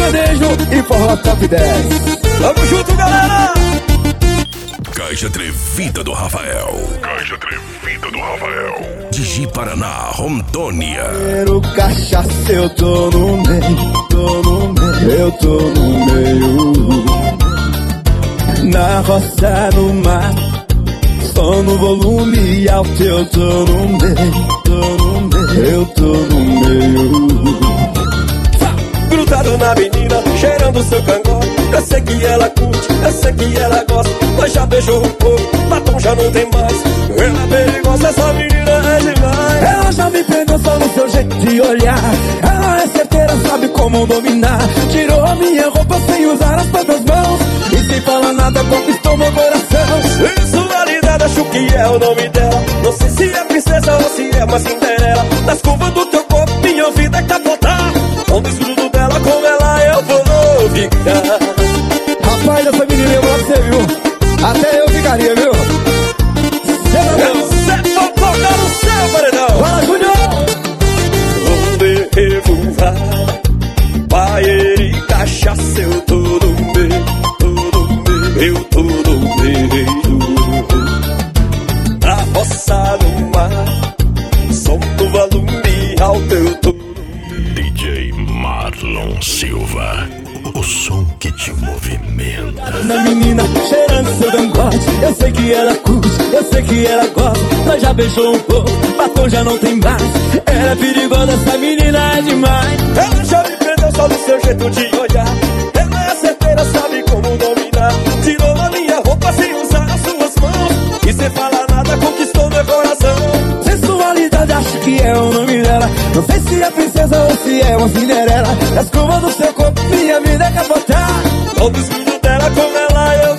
sertanejo e forró top 10. Tamo junto, galera! Caixa Atrevida do Rafael. Caixa Atrevida do Rafael. De Ji Paraná, Rondônia. Quero cachaça, eu tô no meio, eu tô no meio. Na roça, no mar, só no volume alto, eu tô no meio, eu tô no meio. Grudado na menina, cheirando seu cangote. Eu sei que ela curte, eu sei que ela gosta. Nós já beijou um pouco, batom já não tem mais. Ela é perigosa, essa menina é demais. Ela já me pegou só no seu jeito de olhar. Ela é certeira, sabe como dominar. Tirou a minha roupa sem usar as próprias mãos e sem falar nada conquistou meu coração. Sensualidade, acho que é o nome dela. Não sei se é princesa ou se é uma Cinderela. Nas curvas do teu corpo, minha vida é capotar. Com o desgrudo dela, com ela eu vou ficar. Rapaz, essa menina é pra você, viu? Até eu ficaria, viu? Você for tocar no céu, paredão. Fala, Júnior! Onde eu vou, vai e cachaça, eu tô no meio, eu tô no meio. Na roça, no mar, som do volume alto, eu tô. DJ Marlon Silva. O som que te movimenta. Na menina cheirando seu cangote, eu sei que ela curte, eu sei que ela gosta. Nós já beijou um pouco, batom já não tem mais. Ela é perigosa, essa menina é demais. Ela já me prendeu só do seu jeito de olhar. Ela é certeira, sabe como dominar. Tirou a minha roupa sem usar as suas mãos e sem falar nada conquistou meu coração. Sensualidade, acho que é o nome dela. Não sei se é princesa ou se é uma Cinderela. As curvas do seu corpo, minha vida é capotar. Todo escudo dela, com ela eu